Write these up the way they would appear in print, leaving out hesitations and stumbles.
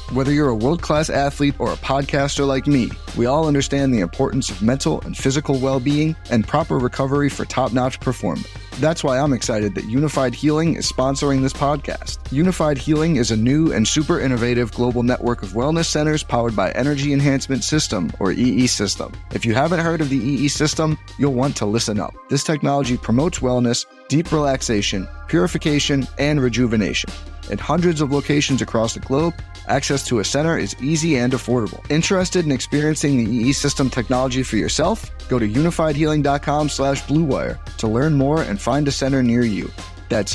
Whether you're a world-class athlete or a podcaster like me, we all understand the importance of mental and physical well-being and proper recovery for top-notch performance. That's why I'm excited that Unified Healing is sponsoring this podcast. Unified Healing is a new and super innovative global network of wellness centers powered by Energy Enhancement System, or EE System. If you haven't heard of the EE System, you'll want to listen up. This technology promotes wellness, deep relaxation, purification, and rejuvenation. In hundreds of locations across the globe, access to a center is easy and affordable. Interested in experiencing the EE System technology for yourself? Go to unifiedhealing.com/bluewire to learn more and find a center near you. That's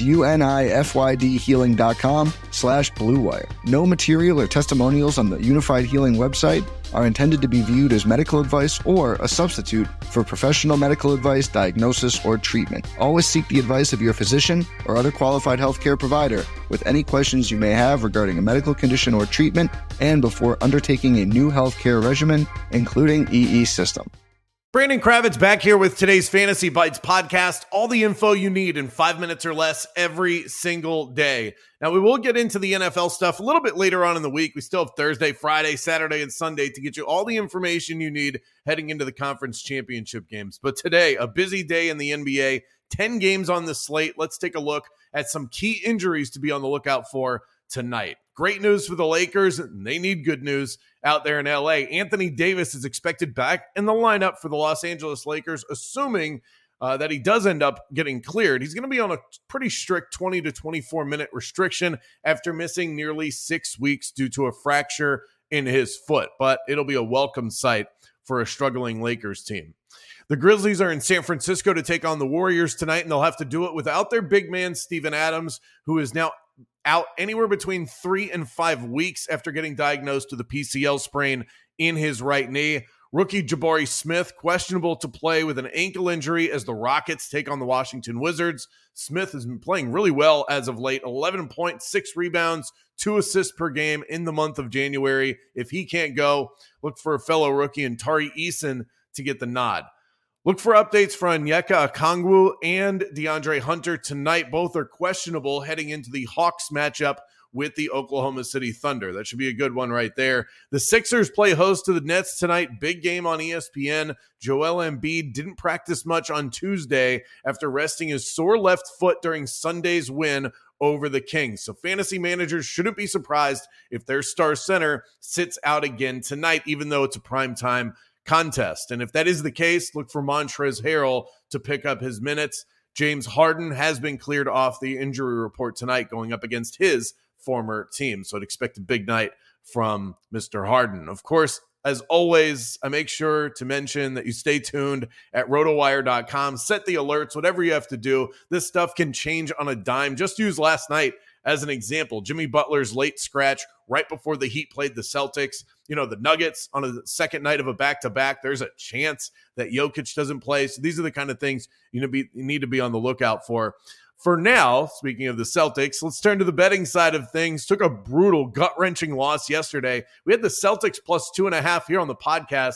unifydhealing.com/bluewire. No material or testimonials on the Unified Healing website are intended to be viewed as medical advice or a substitute for professional medical advice, diagnosis, or treatment. Always seek the advice of your physician or other qualified healthcare provider with any questions you may have regarding a medical condition or treatment and before undertaking a new healthcare regimen, including EE System. Brandon Kravitz back here with today's Fantasy Bites podcast. All the info you need in 5 minutes or less every single day. Now, we will get into the NFL stuff a little bit later on in the week. We still have Thursday, Friday, Saturday, and Sunday to get you all the information you need heading into the conference championship games. But today, a busy day in the NBA, 10 games on the slate. Let's take a look at some key injuries to be on the lookout for tonight. Great news for the Lakers. They need good news out there in LA. Anthony Davis is expected back in the lineup for the Los Angeles Lakers, assuming that he does end up getting cleared. He's going to be on a pretty strict 20 to 24-minute restriction after missing nearly 6 weeks due to a fracture in his foot, but it'll be a welcome sight for a struggling Lakers team. The Grizzlies are in San Francisco to take on the Warriors tonight, and they'll have to do it without their big man, Steven Adams, who is now out anywhere between 3 and 5 weeks after getting diagnosed with a PCL sprain in his right knee. Rookie Jabari Smith, questionable to play with an ankle injury as the Rockets take on the Washington Wizards. Smith has been playing really well as of late, 11 points, 6 rebounds, 2 assists per game in the month of January. If he can't go, look for a fellow rookie in Tari Eason to get the nod. Look for updates from Onyeka Okongwu and DeAndre Hunter tonight. Both are questionable heading into the Hawks matchup with the Oklahoma City Thunder. That should be a good one right there. The Sixers play host to the Nets tonight. Big game on ESPN. Joel Embiid didn't practice much on Tuesday after resting his sore left foot during Sunday's win over the Kings. So fantasy managers shouldn't be surprised if their star center sits out again tonight, even though it's a primetime contest. And if that is the case, look for Montrezl Harrell to pick up his minutes. James Harden has been cleared off the injury report tonight going up against his former team. So I'd expect a big night from Mr. Harden. Of course, as always, I make sure to mention that you stay tuned at rotowire.com. Set the alerts, whatever you have to do. This stuff can change on a dime. Just use last night as an example. Jimmy Butler's late scratch right before the Heat played the Celtics. You know, the Nuggets on a second night of a back-to-back, there's a chance that Jokic doesn't play. So these are the kind of things you need to be on the lookout for. For now, speaking of the Celtics, let's turn to the betting side of things. Took a brutal, gut-wrenching loss yesterday. We had the Celtics plus 2.5 here on the podcast.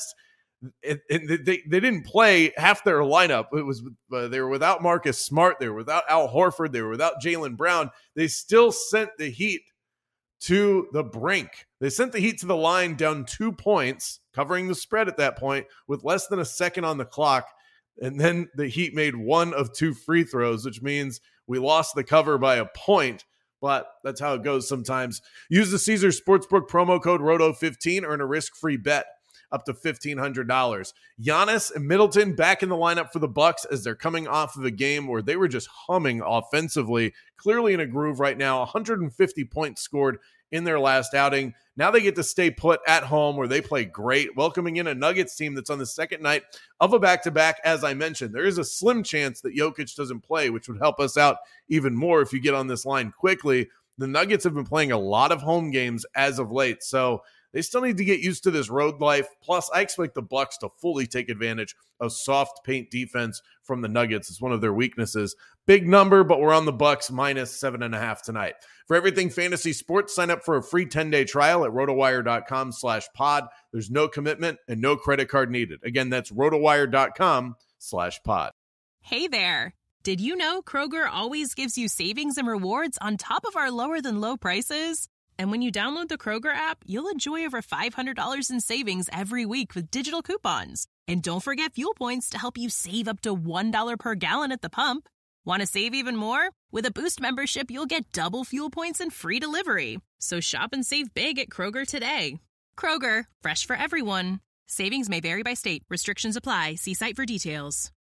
They didn't play half their lineup. It was they were without Marcus Smart. They were without Al Horford. They were without Jaylen Brown. They still sent the Heat to the brink. They sent the Heat to the line down 2 points, covering the spread at that point with less than a second on the clock. And then the Heat made 1 of 2 free throws, which means we lost the cover by a point. But that's how it goes sometimes. Use the Caesars Sportsbook promo code ROTO15, earn a risk-free bet up to $1,500. Giannis and Middleton back in the lineup for the Bucks as they're coming off of a game where they were just humming offensively, clearly in a groove right now. 150 points scored in their last outing. Now they get to stay put at home where they play great, welcoming in a Nuggets team that's on the second night of a back-to-back. As I mentioned, there is a slim chance that Jokic doesn't play, which would help us out even more if you get on this line quickly. The Nuggets have been playing a lot of home games as of late, so they still need to get used to this road life. Plus, I expect the Bucks to fully take advantage of soft paint defense from the Nuggets. It's one of their weaknesses. Big number, but we're on the Bucks minus 7.5 tonight. For everything fantasy sports, sign up for a free 10-day trial at rotowire.com/pod. There's no commitment and no credit card needed. Again, that's rotowire.com/pod. Hey there. Did you know Kroger always gives you savings and rewards on top of our lower than low prices? And when you download the Kroger app, you'll enjoy over $500 in savings every week with digital coupons. And don't forget fuel points to help you save up to $1 per gallon at the pump. Want to save even more? With a Boost membership, you'll get double fuel points and free delivery. So shop and save big at Kroger today. Kroger, fresh for everyone. Savings may vary by state. Restrictions apply. See site for details.